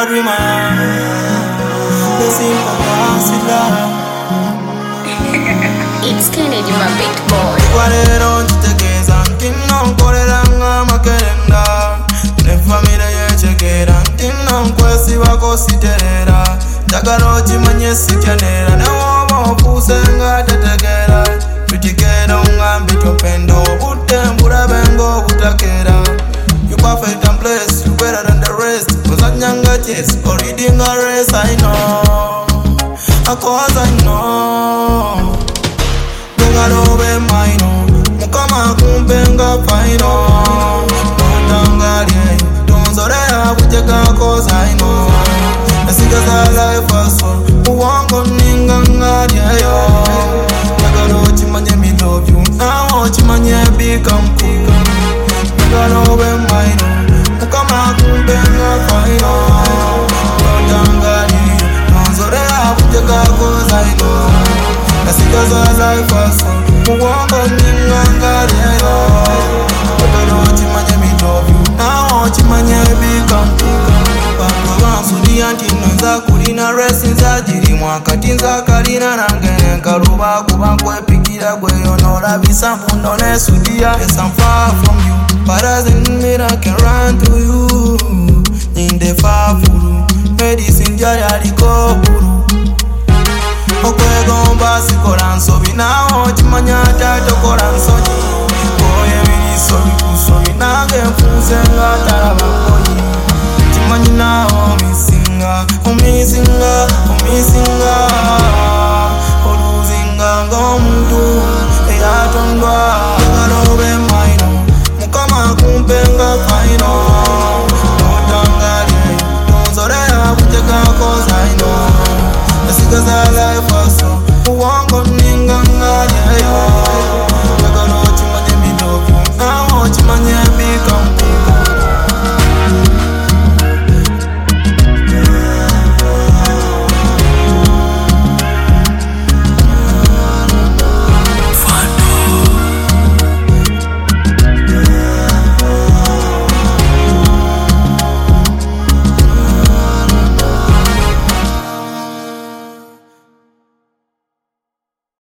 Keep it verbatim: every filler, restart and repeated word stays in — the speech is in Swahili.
a dreamer. The simple consider. It's Kennedy, my big boy. Guarero chitegeza ntino nkorera nga makerenda. Ne famire yechekera ntino nkwesi bakositerera. Njagala okimanye sikyanera ne woba okuuse nga tetegera. Tutikera ongambi topendo obudde mbulabe ng'obutakera. You perfect and blessed, you better than the rest. Ozanyanga chess or reading a race, I know. A cause I know. Bengalo be mine, mukama kumbenga paino. Nontangalie, tonzorea bujeka cause I know. Nasigaza life aso, uwango ninga ngalie yo. Nagalo chimanye me love you, now chimanye become cool. Bengalo be mine, mukama kumbenga paino. Nontangalie, tonzorea bujeka cause I know. Nasigaza life aso, uwango ninga ngalie yo. Nagalo chimanye me love you, now chimanye become cool. Bansudia ntino nza kulina resi nza jiri mwakati nza kalina nange nkaluba kuba nkwepikira gweyonola bisambu ndone sudia. Yes, I'm far from you, but doesn't mean I can run to you. Ninde fafuru, medicine jaya liko buru. Okwegomba sikola nsobi nawo chimanya tatokola nsonyi. Oye biniso bikusobi nange nfunze nga talaba nkonyi. Chimanya now, oh, me singer, oh, me singer, oh, me singer.